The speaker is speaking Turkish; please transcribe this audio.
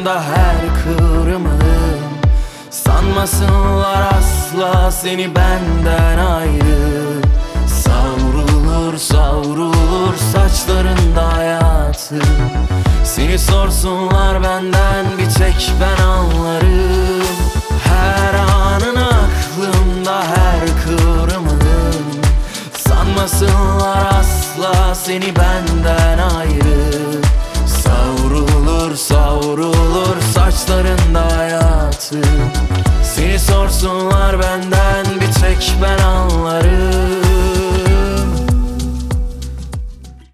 aklımda her kıvrımın. Sanmasınlar asla seni benden ayrı. Savrulur savrulur saçlarında hayatı. Seni sorsunlar benden, bir tek ben anlarım. Her anın aklımda her kıvrımın. Sanmasınlar asla seni benden ayrı. Savrulur savrulur saçlarında hayatı. Seni sorsunlar benden, bir tek ben anlarım.